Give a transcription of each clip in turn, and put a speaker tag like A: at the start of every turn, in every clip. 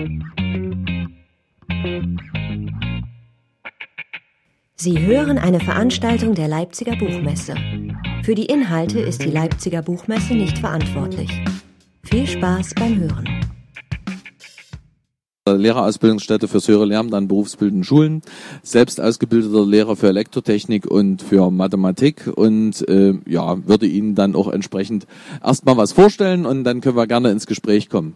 A: Sie hören eine Veranstaltung der Leipziger Buchmesse. Für die Inhalte ist die Leipziger Buchmesse nicht verantwortlich. Viel Spaß beim Hören.
B: Lehrerausbildungsstätte fürs höhere Lehramt an berufsbildenden Schulen, selbst ausgebildeter Lehrer für Elektrotechnik und für Mathematik und würde Ihnen dann auch entsprechend erstmal was vorstellen und dann können wir gerne ins Gespräch kommen.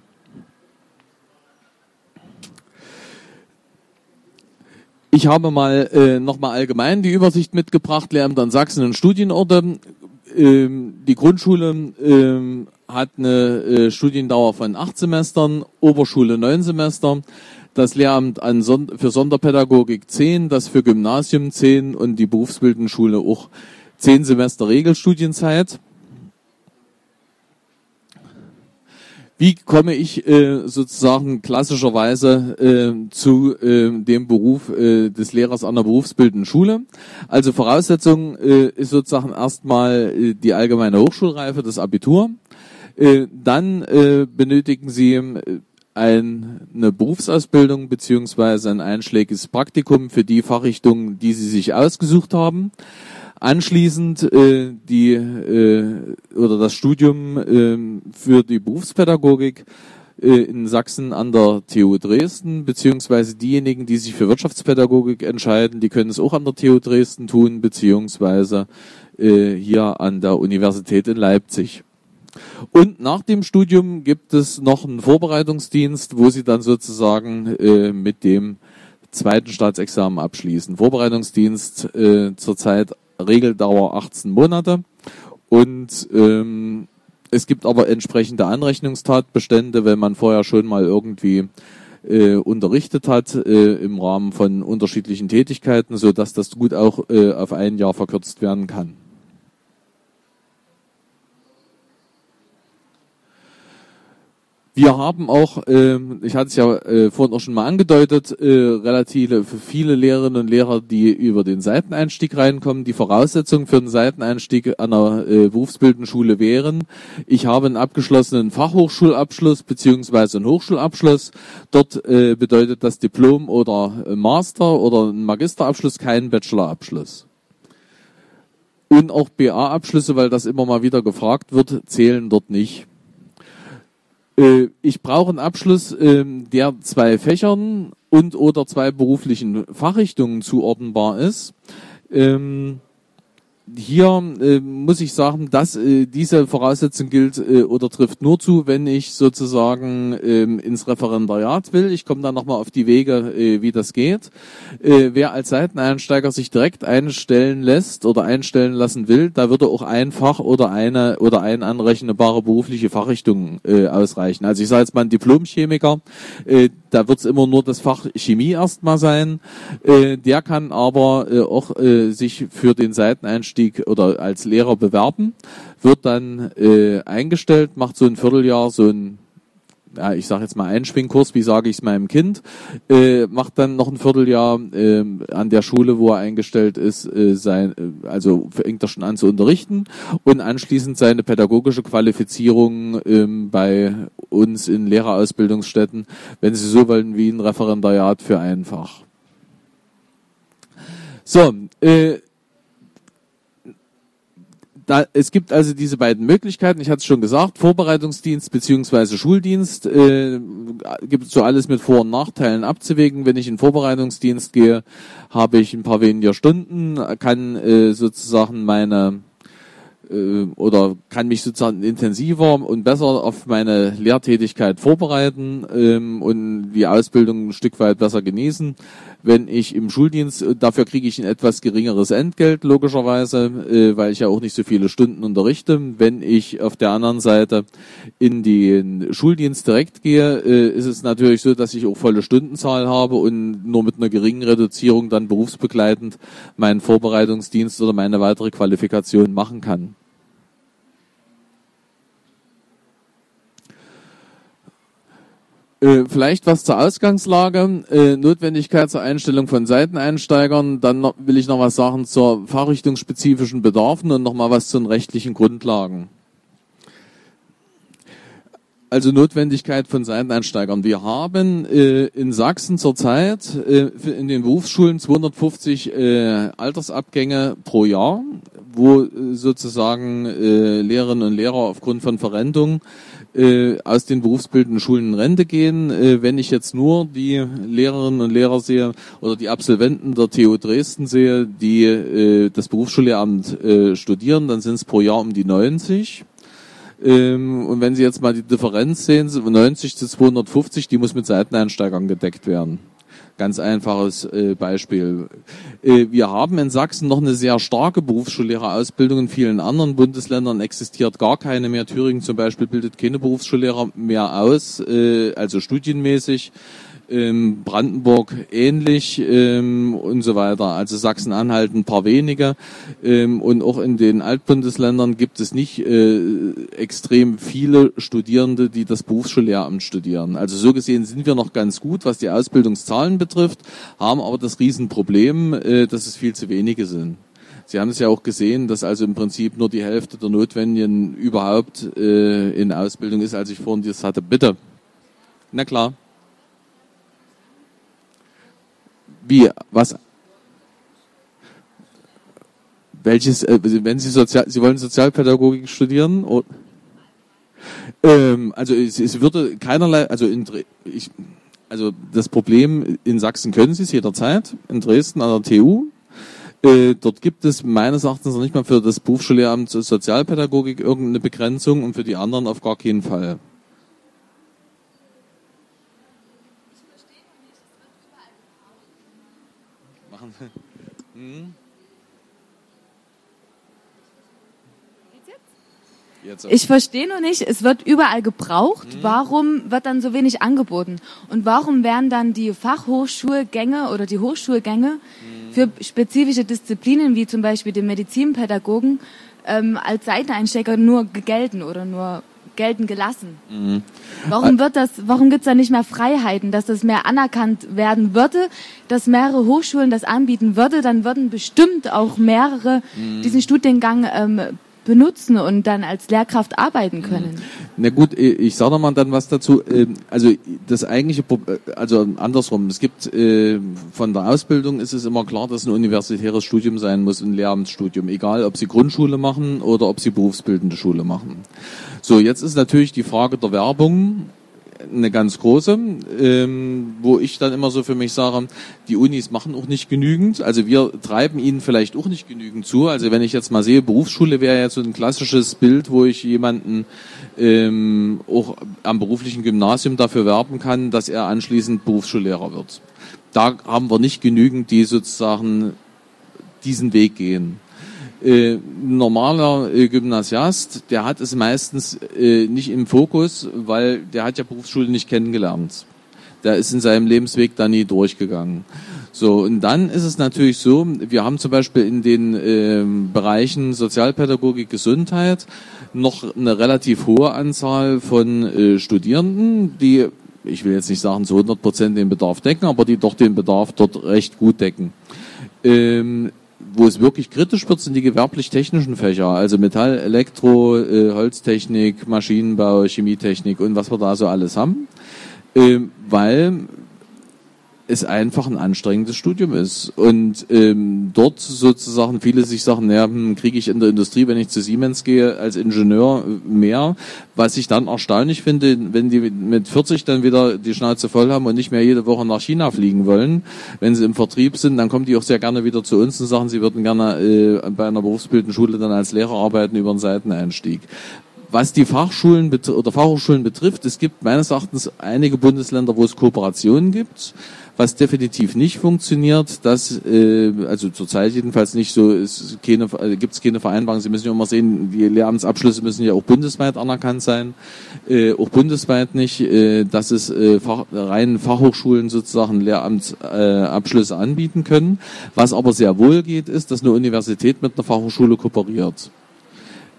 B: Ich habe mal nochmal allgemein die Übersicht mitgebracht, Lehramt an Sachsen und Studienorte. Die Grundschule hat eine Studiendauer von 8 Semestern, Oberschule 9 Semester, das Lehramt für Sonderpädagogik 10, das für Gymnasium 10 und die berufsbildende Schule auch 10 Semester Regelstudienzeit. Wie komme ich sozusagen klassischerweise zu dem Beruf des Lehrers an der berufsbildenden Schule? Also Voraussetzung ist sozusagen erstmal die allgemeine Hochschulreife, das Abitur. Dann benötigen Sie eine Berufsausbildung beziehungsweise ein einschlägiges Praktikum für die Fachrichtung, die Sie sich ausgesucht haben. Anschließend das Studium für die Berufspädagogik in Sachsen an der TU Dresden, beziehungsweise diejenigen, die sich für Wirtschaftspädagogik entscheiden, die können es auch an der TU Dresden tun, beziehungsweise hier an der Universität in Leipzig. Und nach dem Studium gibt es noch einen Vorbereitungsdienst, wo Sie dann sozusagen mit dem zweiten Staatsexamen abschließen. Vorbereitungsdienst zurzeit Regeldauer 18 Monate und es gibt aber entsprechende Anrechnungstatbestände, wenn man vorher schon mal irgendwie unterrichtet hat im Rahmen von unterschiedlichen Tätigkeiten, so dass das gut auch auf ein Jahr verkürzt werden kann. Wir haben auch, ich hatte es ja vorhin auch schon mal angedeutet, relativ viele Lehrerinnen und Lehrer, die über den Seiteneinstieg reinkommen. Die Voraussetzungen für den Seiteneinstieg an einer berufsbildenden Schule wären: Ich habe einen abgeschlossenen Fachhochschulabschluss beziehungsweise einen Hochschulabschluss. Dort bedeutet das Diplom oder Master oder ein Magisterabschluss keinen Bachelorabschluss. Und auch BA-Abschlüsse, weil das immer mal wieder gefragt wird, zählen dort nicht. Ich brauche einen Abschluss, der 2 Fächern und oder 2 beruflichen Fachrichtungen zuordnenbar ist. Hier muss ich sagen, dass diese Voraussetzung gilt oder trifft nur zu, wenn ich sozusagen ins Referendariat will. Ich komme dann nochmal auf die Wege, wie das geht. Wer als Seiteneinsteiger sich direkt einstellen lässt oder einstellen lassen will, da würde auch ein Fach oder eine anrechenbare berufliche Fachrichtung ausreichen. Also ich sage jetzt mal ein Diplom-Chemiker, da wird es immer nur das Fach Chemie erstmal sein. Der kann aber auch sich für den Seiteneinstieg oder als Lehrer bewerben, wird dann eingestellt, macht so ein Vierteljahr so ein, ich sage jetzt mal Einschwingkurs, wie sage ich es meinem Kind, macht dann noch ein Vierteljahr an der Schule, wo er eingestellt ist, also fängt er schon an zu unterrichten und anschließend seine pädagogische Qualifizierung bei uns in Lehrerausbildungsstätten, wenn Sie so wollen, wie ein Referendariat für ein Fach. So, es gibt also diese beiden Möglichkeiten, ich hatte es schon gesagt, Vorbereitungsdienst bzw. Schuldienst, gibt es so alles mit Vor- und Nachteilen abzuwägen. Wenn ich in Vorbereitungsdienst gehe, habe ich ein paar weniger Stunden, kann sozusagen kann mich sozusagen intensiver und besser auf meine Lehrtätigkeit vorbereiten und die Ausbildung ein Stück weit besser genießen. Wenn ich im Schuldienst, dafür kriege ich ein etwas geringeres Entgelt, logischerweise, weil ich ja auch nicht so viele Stunden unterrichte. Wenn ich auf der anderen Seite in den Schuldienst direkt gehe, ist es natürlich so, dass ich auch volle Stundenzahl habe und nur mit einer geringen Reduzierung dann berufsbegleitend meinen Vorbereitungsdienst oder meine weitere Qualifikation machen kann. Vielleicht was zur Ausgangslage, Notwendigkeit zur Einstellung von Seiteneinsteigern, dann will ich noch was sagen zur fachrichtungsspezifischen Bedarfen und noch mal was zu den rechtlichen Grundlagen. Also Notwendigkeit von Seiteneinsteigern. Wir haben in Sachsen zurzeit in den Berufsschulen 250 Altersabgänge pro Jahr, wo sozusagen Lehrerinnen und Lehrer aufgrund von Verrentung aus den berufsbildenden Schulen in Rente gehen. Wenn ich jetzt nur die Lehrerinnen und Lehrer sehe oder die Absolventen der TU Dresden sehe, die das Berufsschullehramt studieren, dann sind es pro Jahr um die 90. Und wenn Sie jetzt mal die Differenz sehen, 90 zu 250, die muss mit Seiteneinsteigern gedeckt werden. Ganz einfaches Beispiel. Wir haben in Sachsen noch eine sehr starke Berufsschullehrerausbildung. In vielen anderen Bundesländern existiert gar keine mehr. Thüringen zum Beispiel bildet keine Berufsschullehrer mehr aus, also studienmäßig. Brandenburg ähnlich und so weiter. Also Sachsen-Anhalt ein paar wenige. Und auch in den Altbundesländern gibt es nicht extrem viele Studierende, die das Berufsschullehramt studieren. Also so gesehen sind wir noch ganz gut, was die Ausbildungszahlen betrifft, haben aber das Riesenproblem, dass es viel zu wenige sind. Sie haben es ja auch gesehen, dass also im Prinzip nur die Hälfte der Notwendigen überhaupt in Ausbildung ist, als ich vorhin das hatte. Bitte. Na klar. Wie? Was? Welches? Wenn Sie Sie wollen Sozialpädagogik studieren? Also es würde keinerlei. Also das Problem in Sachsen können Sie es jederzeit. In Dresden an der TU. Dort gibt es meines Erachtens noch nicht mal für das Berufsschullehramt Sozialpädagogik irgendeine Begrenzung und für die anderen auf gar keinen Fall.
C: Ich verstehe nur nicht, es wird überall gebraucht, warum wird dann so wenig angeboten? Und warum werden dann die Fachhochschulgänge oder die Hochschulgänge für spezifische Disziplinen, wie zum Beispiel den Medizinpädagogen, als Seiteneinsteiger nur gelten oder nur gelten gelassen? Warum gibt's da nicht mehr Freiheiten, dass das mehr anerkannt werden würde, dass mehrere Hochschulen das anbieten würde, dann würden bestimmt auch mehrere diesen Studiengang benutzen und dann als Lehrkraft arbeiten können.
B: Na gut, ich sage mal dann was dazu. Also das eigentliche, also andersrum. Es gibt von der Ausbildung ist es immer klar, dass ein universitäres Studium sein muss, ein Lehramtsstudium, egal ob Sie Grundschule machen oder ob Sie berufsbildende Schule machen. So, jetzt ist natürlich die Frage der Werbung eine ganz große, wo ich dann immer so für mich sage, die Unis machen auch nicht genügend, also wir treiben ihnen vielleicht auch nicht genügend zu, also wenn ich jetzt mal sehe, Berufsschule wäre ja so ein klassisches Bild, wo ich jemanden auch am beruflichen Gymnasium dafür werben kann, dass er anschließend Berufsschullehrer wird. Da haben wir nicht genügend, die sozusagen diesen Weg gehen. Normaler Gymnasiast, der hat es meistens nicht im Fokus, weil der hat ja Berufsschule nicht kennengelernt. Der ist in seinem Lebensweg da nie durchgegangen. So, und dann ist es natürlich so, wir haben zum Beispiel in den Bereichen Sozialpädagogik, Gesundheit noch eine relativ hohe Anzahl von Studierenden, die, ich will jetzt nicht sagen zu 100% den Bedarf decken, aber die doch den Bedarf dort recht gut decken. Wo es wirklich kritisch wird, sind die gewerblich-technischen Fächer, also Metall, Elektro, Holztechnik, Maschinenbau, Chemietechnik und was wir da so alles haben, weil es einfach ein anstrengendes Studium ist. Und dort sozusagen viele sich sagen, naja, kriege ich in der Industrie, wenn ich zu Siemens gehe, als Ingenieur mehr. Was ich dann erstaunlich finde, wenn die mit 40 dann wieder die Schnauze voll haben und nicht mehr jede Woche nach China fliegen wollen, wenn sie im Vertrieb sind, dann kommen die auch sehr gerne wieder zu uns und sagen, sie würden gerne bei einer berufsbildenden Schule dann als Lehrer arbeiten über einen Seiteneinstieg. Was die Fachschulen oder Fachhochschulen betrifft, es gibt meines Erachtens einige Bundesländer, wo es Kooperationen gibt. Was definitiv nicht funktioniert, dass, also zurzeit jedenfalls nicht so, gibt es keine Vereinbarung. Sie müssen ja immer sehen, die Lehramtsabschlüsse müssen ja auch bundesweit anerkannt sein, auch bundesweit nicht, dass es rein Fachhochschulen sozusagen Lehramtsabschlüsse anbieten können. Was aber sehr wohl geht, ist, dass eine Universität mit einer Fachhochschule kooperiert.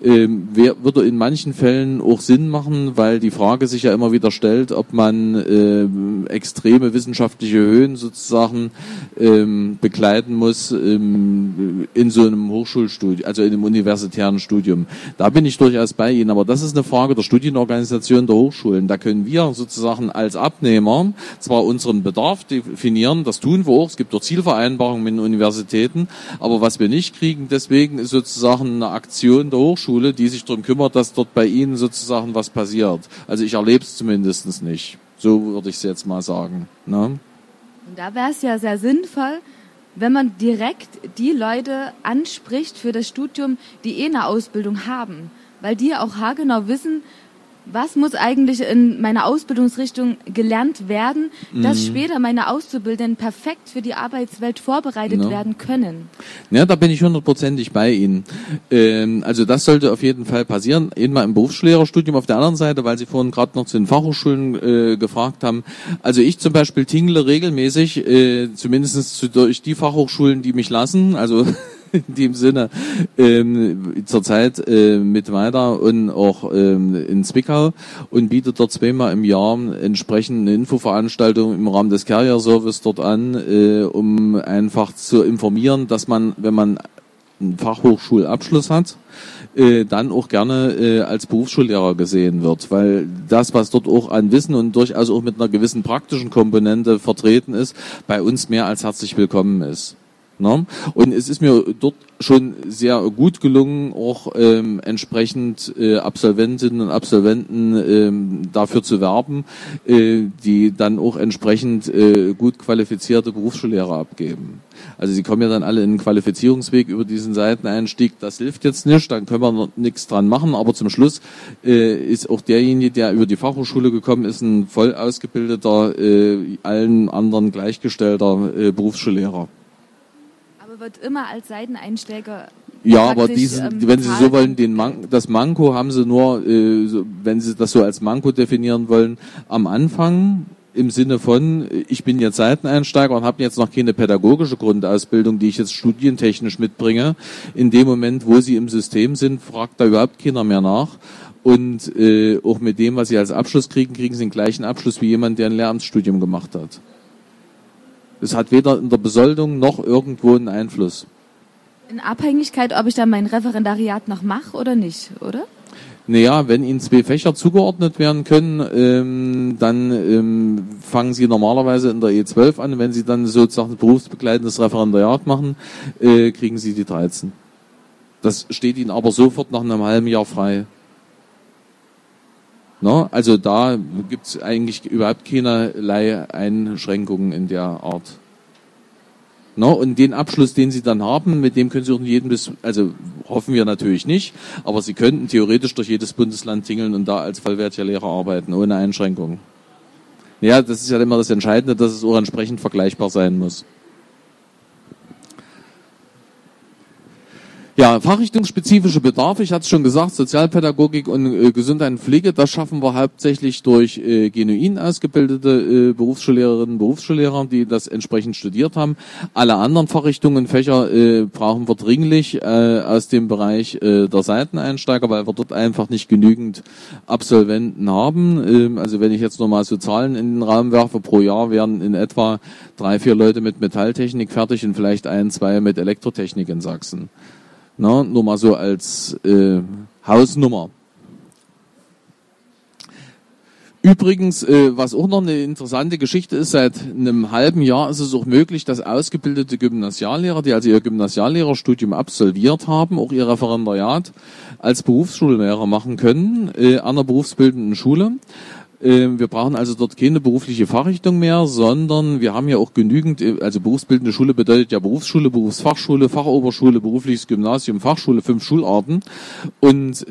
B: würde in manchen Fällen auch Sinn machen, weil die Frage sich ja immer wieder stellt, ob man extreme wissenschaftliche Höhen sozusagen begleiten muss in so einem Hochschulstudium, also in einem universitären Studium. Da bin ich durchaus bei Ihnen, aber das ist eine Frage der Studienorganisation der Hochschulen. Da können wir sozusagen als Abnehmer zwar unseren Bedarf definieren, das tun wir auch, es gibt dort Zielvereinbarungen mit den Universitäten, aber was wir nicht kriegen, deswegen ist sozusagen eine Aktion der Hochschule, die sich darum kümmert, dass dort bei Ihnen sozusagen was passiert. Also ich erlebe es zumindest nicht. So würde ich es jetzt mal sagen. Ne?
C: Und da wäre es ja sehr sinnvoll, wenn man direkt die Leute anspricht für das Studium, die eine Ausbildung haben. Weil die auch haargenau wissen, was muss eigentlich in meiner Ausbildungsrichtung gelernt werden, dass später meine Auszubildenden perfekt für die Arbeitswelt vorbereitet werden können.
B: Ja, da bin ich 100%ig bei Ihnen. Also das sollte auf jeden Fall passieren, eben mal im Berufslehrerstudium. Auf der anderen Seite, weil Sie vorhin gerade noch zu den Fachhochschulen gefragt haben, also ich zum Beispiel tingle regelmäßig, zumindest durch die Fachhochschulen, die mich lassen, also in dem Sinne zurzeit mit weiter und auch in Zwickau und bietet dort zweimal im Jahr entsprechend eine Infoveranstaltung im Rahmen des Carrier Service dort an, um einfach zu informieren, dass man, wenn man einen Fachhochschulabschluss hat, dann auch gerne als Berufsschullehrer gesehen wird, weil das, was dort auch an Wissen und durchaus auch mit einer gewissen praktischen Komponente vertreten ist, bei uns mehr als herzlich willkommen ist. No? Und es ist mir dort schon sehr gut gelungen, auch entsprechend Absolventinnen und Absolventen dafür zu werben, die dann auch entsprechend gut qualifizierte Berufsschullehrer abgeben. Also sie kommen ja dann alle in einen Qualifizierungsweg über diesen Seiteneinstieg. Das hilft jetzt nicht, dann können wir noch nichts dran machen. Aber zum Schluss ist auch derjenige, der über die Fachhochschule gekommen ist, ein voll ausgebildeter, allen anderen gleichgestellter Berufsschullehrer.
C: Wird immer als Seiteneinsteiger.
B: Ja, aber wenn Sie so wollen, das Manko haben Sie nur, wenn Sie das so als Manko definieren wollen, am Anfang im Sinne von, ich bin jetzt Seiteneinsteiger und habe jetzt noch keine pädagogische Grundausbildung, die ich jetzt studientechnisch mitbringe. In dem Moment, wo Sie im System sind, fragt da überhaupt keiner mehr nach. Und auch mit dem, was Sie als Abschluss kriegen, kriegen Sie den gleichen Abschluss wie jemand, der ein Lehramtsstudium gemacht hat. Es hat weder in der Besoldung noch irgendwo einen Einfluss.
C: In Abhängigkeit, ob ich dann mein Referendariat noch mache oder nicht, oder?
B: Naja, wenn Ihnen 2 Fächer zugeordnet werden können, dann fangen Sie normalerweise in der E12 an. Wenn Sie dann sozusagen berufsbegleitendes Referendariat machen, kriegen Sie die 13. Das steht Ihnen aber sofort nach einem halben Jahr frei. No, also da gibt es eigentlich überhaupt keinerlei Einschränkungen in der Art. No, und den Abschluss, den Sie dann haben, mit dem können Sie auch in jedem, also hoffen wir natürlich nicht, aber Sie könnten theoretisch durch jedes Bundesland tingeln und da als vollwertiger Lehrer arbeiten, ohne Einschränkungen. Ja, das ist ja immer das Entscheidende, dass es auch entsprechend vergleichbar sein muss. Ja, fachrichtungsspezifische Bedarfe, ich hatte es schon gesagt, Sozialpädagogik und Gesundheit und Pflege, das schaffen wir hauptsächlich durch genuin ausgebildete Berufsschullehrerinnen und Berufsschullehrer, die das entsprechend studiert haben. Alle anderen Fachrichtungen und Fächer brauchen wir dringlich aus dem Bereich der Seiteneinsteiger, weil wir dort einfach nicht genügend Absolventen haben. Also wenn ich jetzt nochmal so Zahlen in den Raum werfe, pro Jahr werden in etwa 3, 4 Leute mit Metalltechnik fertig und vielleicht 1, 2 mit Elektrotechnik in Sachsen. Na, nur mal so als Hausnummer. Übrigens, was auch noch eine interessante Geschichte ist, seit einem halben Jahr ist es auch möglich, dass ausgebildete Gymnasiallehrer, die also ihr Gymnasiallehrerstudium absolviert haben, auch ihr Referendariat als Berufsschullehrer machen können an einer berufsbildenden Schule. Wir brauchen also dort keine berufliche Fachrichtung mehr, sondern wir haben ja auch genügend, also berufsbildende Schule bedeutet ja Berufsschule, Berufsfachschule, Fachoberschule, berufliches Gymnasium, Fachschule, 5 Schularten. Und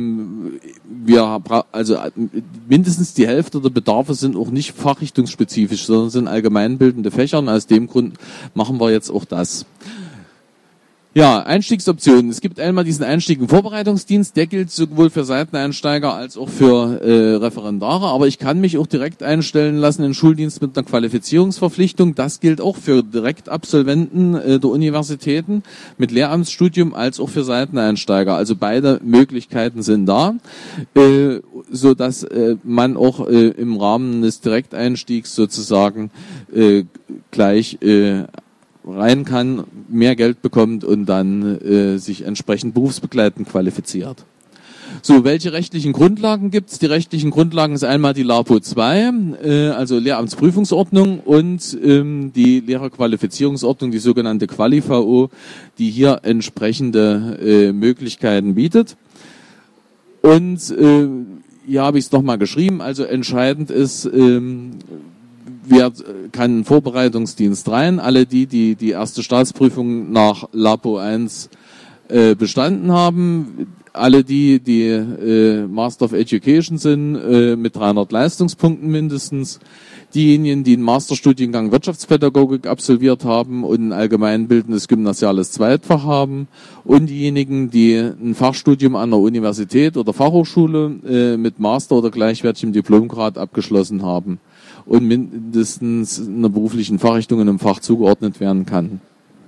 B: also mindestens die Hälfte der Bedarfe sind auch nicht fachrichtungsspezifisch, sondern sind allgemeinbildende Fächer. Und aus dem Grund machen wir jetzt auch das. Ja, Einstiegsoptionen. Es gibt einmal diesen Einstieg im Vorbereitungsdienst, der gilt sowohl für Seiteneinsteiger als auch für Referendare, aber ich kann mich auch direkt einstellen lassen in Schuldienst mit einer Qualifizierungsverpflichtung. Das gilt auch für Direktabsolventen der Universitäten mit Lehramtsstudium als auch für Seiteneinsteiger. Also beide Möglichkeiten sind da, so dass man auch im Rahmen des Direkteinstiegs sozusagen gleich rein kann, mehr Geld bekommt und dann sich entsprechend berufsbegleitend qualifiziert. So, welche rechtlichen Grundlagen gibt's? Die rechtlichen Grundlagen ist einmal die LAPO 2, also Lehramtsprüfungsordnung, und die Lehrerqualifizierungsordnung, die sogenannte Quali-VO, die hier entsprechende Möglichkeiten bietet. Und hier habe ich es nochmal geschrieben, also entscheidend ist, wer kann einen Vorbereitungsdienst rein? Alle die erste Staatsprüfung nach LAPO 1 bestanden haben, alle die Master of Education sind, mit 300 Leistungspunkten mindestens, diejenigen, die einen Masterstudiengang Wirtschaftspädagogik absolviert haben und ein allgemeinbildendes gymnasiales Zweitfach haben, und diejenigen, die ein Fachstudium an der Universität oder Fachhochschule mit Master oder gleichwertigem Diplomgrad abgeschlossen haben und mindestens einer beruflichen Fachrichtung in einem Fach zugeordnet werden kann.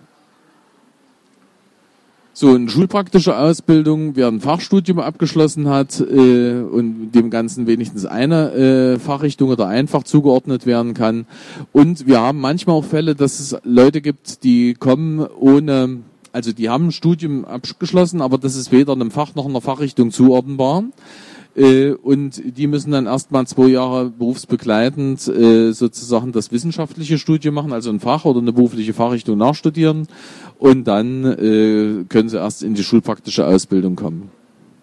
B: So, eine schulpraktische Ausbildung, wer ein Fachstudium abgeschlossen hat und dem Ganzen wenigstens eine Fachrichtung oder ein Fach zugeordnet werden kann. Und wir haben manchmal auch Fälle, dass es Leute gibt, die kommen ohne, also die haben ein Studium abgeschlossen, aber das ist weder einem Fach noch einer Fachrichtung zuordnenbar. Und die müssen dann erstmal 2 Jahre berufsbegleitend sozusagen das wissenschaftliche Studium machen, also ein Fach oder eine berufliche Fachrichtung nachstudieren, und dann können sie erst in die schulpraktische Ausbildung kommen.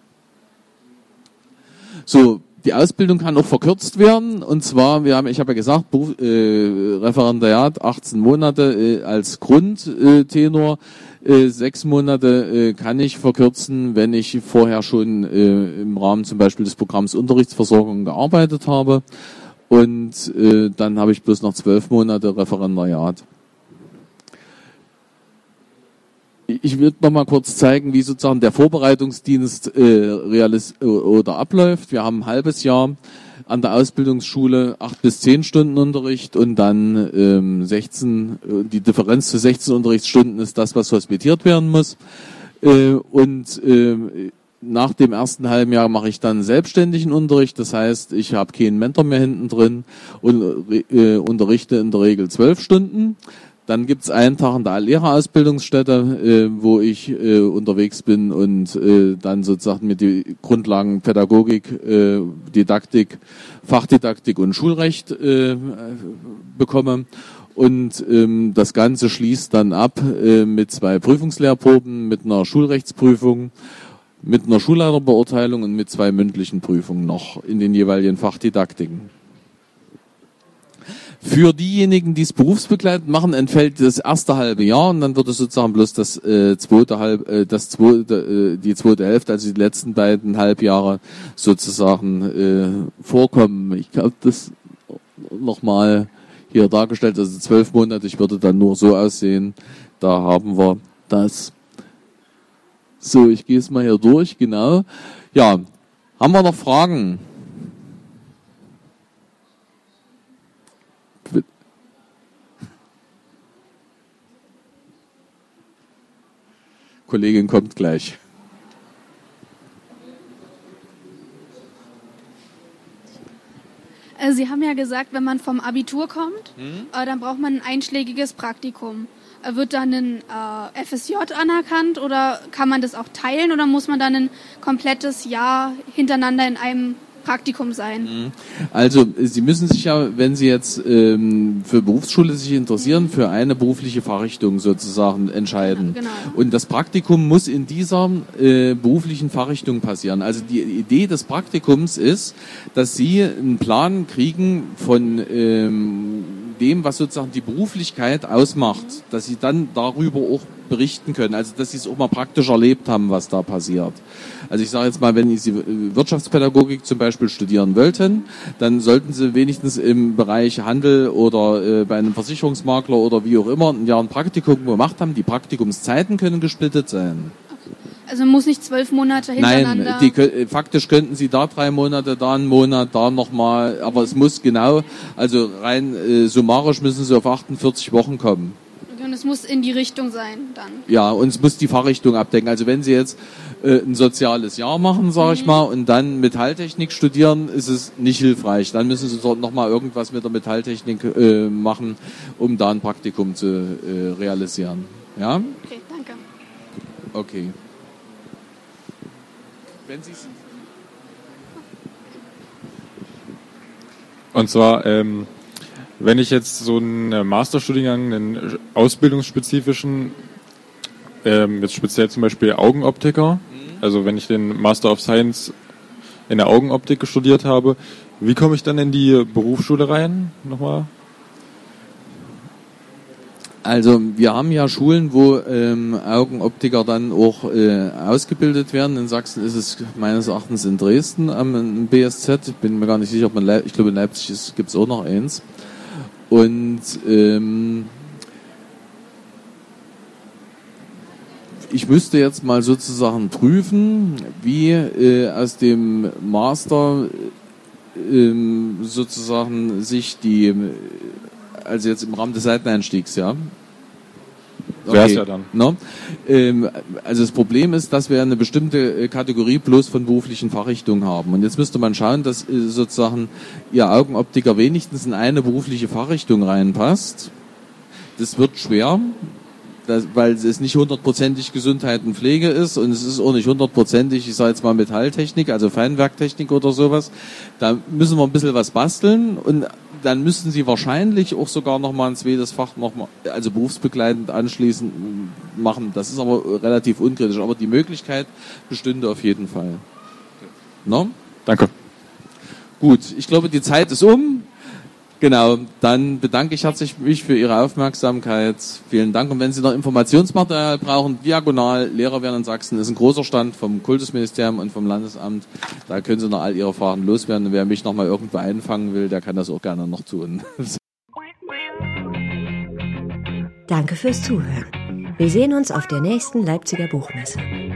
B: So, die Ausbildung kann auch verkürzt werden, und zwar, ich habe ja gesagt, Referendariat 18 Monate als Grundtenor. 6 Monate kann ich verkürzen, wenn ich vorher schon im Rahmen zum Beispiel des Programms Unterrichtsversorgung gearbeitet habe, und dann habe ich bloß noch 12 Monate Referendariat. Ich will noch mal kurz zeigen, wie sozusagen der Vorbereitungsdienst abläuft. Wir haben ein halbes Jahr an der Ausbildungsschule 8 bis 10 Stunden Unterricht und dann 16, die Differenz zu 16 Unterrichtsstunden ist das, was hospitiert werden muss. Nach dem ersten halben Jahr mache ich dann selbstständigen Unterricht, das heißt, ich habe keinen Mentor mehr hinten drin und unterrichte in der Regel 12 Stunden. Dann gibt's einen Tag in der Lehrerausbildungsstätte, wo ich unterwegs bin und dann sozusagen mit die Grundlagen Pädagogik, Didaktik, Fachdidaktik und Schulrecht bekomme. Und das Ganze schließt dann ab mit 2 Prüfungslehrproben, mit einer Schulrechtsprüfung, mit einer Schulleiterbeurteilung und mit 2 mündlichen Prüfungen noch in den jeweiligen Fachdidaktiken. Für diejenigen, die es berufsbegleitend machen, entfällt das erste halbe Jahr und dann wird es sozusagen bloß die zweite Hälfte, also die letzten beiden Halbjahre sozusagen vorkommen. Ich glaube, das nochmal hier dargestellt, also 12 Monate, ich würde dann nur so aussehen. Da haben wir das. So, ich gehe es mal hier durch, genau. Ja, haben wir noch Fragen? Kollegin kommt gleich.
D: Sie haben ja gesagt, wenn man vom Abitur kommt, dann braucht man ein einschlägiges Praktikum. Wird dann ein FSJ anerkannt oder kann man das auch teilen oder muss man dann ein komplettes Jahr hintereinander in einem Praktikum sein?
B: Also Sie müssen sich ja, wenn Sie jetzt für Berufsschule sich interessieren, für eine berufliche Fachrichtung sozusagen entscheiden.
D: Genau.
B: Und das Praktikum muss in dieser beruflichen Fachrichtung passieren. Also die Idee des Praktikums ist, dass Sie einen Plan kriegen von dem, was sozusagen die Beruflichkeit ausmacht, dass sie dann darüber auch berichten können, also dass sie es auch mal praktisch erlebt haben, was da passiert. Also ich sage jetzt mal, wenn Sie Wirtschaftspädagogik zum Beispiel studieren wollten, dann sollten Sie wenigstens im Bereich Handel oder bei einem Versicherungsmakler oder wie auch immer ein Jahr ein Praktikum gemacht haben. Die Praktikumszeiten können gesplittet sein.
D: Also muss nicht 12 Monate hintereinander...
B: Nein, faktisch könnten Sie da 3 Monate, da einen Monat, da nochmal, aber es muss genau, also rein summarisch müssen Sie auf 48 Wochen kommen.
D: Und es muss in die Richtung sein dann.
B: Ja, und es muss die Fachrichtung abdecken. Also wenn Sie jetzt ein soziales Jahr machen, sage ich mal, und dann Metalltechnik studieren, ist es nicht hilfreich. Dann müssen Sie dort nochmal irgendwas mit der Metalltechnik machen, um da ein Praktikum zu realisieren. Ja?
D: Okay, danke.
B: Okay. Wenn Sie
E: Und zwar, wenn ich jetzt so einen Masterstudiengang, einen ausbildungsspezifischen, jetzt speziell zum Beispiel Augenoptiker, also wenn ich den Master of Science in der Augenoptik studiert habe, wie komme ich dann in die Berufsschule rein? Nochmal?
B: Also wir haben ja Schulen, wo Augenoptiker dann auch ausgebildet werden. In Sachsen ist es meines Erachtens in Dresden am BSZ. Ich bin mir gar nicht sicher, ob ich glaube in Leipzig gibt es auch noch eins. Und ich müsste jetzt mal sozusagen prüfen, wie aus dem Master sozusagen sich also jetzt im Rahmen des Seiteneinstiegs, ja.
E: Okay. Wär's ja dann.
B: No? Also das Problem ist, dass wir eine bestimmte Kategorie bloß von beruflichen Fachrichtungen haben. Und jetzt müsste man schauen, dass sozusagen Ihr Augenoptiker wenigstens in eine berufliche Fachrichtung reinpasst. Das wird schwer, weil es nicht 100%ig Gesundheit und Pflege ist und es ist auch nicht 100%ig, ich sage jetzt mal Metalltechnik, also Feinwerktechnik oder sowas. Da müssen wir ein bisschen was basteln und dann müssten Sie wahrscheinlich auch sogar nochmal ein zweites Fach also berufsbegleitend anschließend machen. Das ist aber relativ unkritisch, aber die Möglichkeit bestünde auf jeden Fall. No?
E: Danke.
B: Gut, ich glaube, die Zeit ist um. Genau, dann bedanke ich herzlich mich für Ihre Aufmerksamkeit. Vielen Dank. Und wenn Sie noch Informationsmaterial brauchen, Diagonal, Lehrer werden in Sachsen, ist ein großer Stand vom Kultusministerium und vom Landesamt. Da können Sie noch all Ihre Fragen loswerden. Und wer mich noch mal irgendwo einfangen will, der kann das auch gerne noch tun.
A: Danke fürs Zuhören. Wir sehen uns auf der nächsten Leipziger Buchmesse.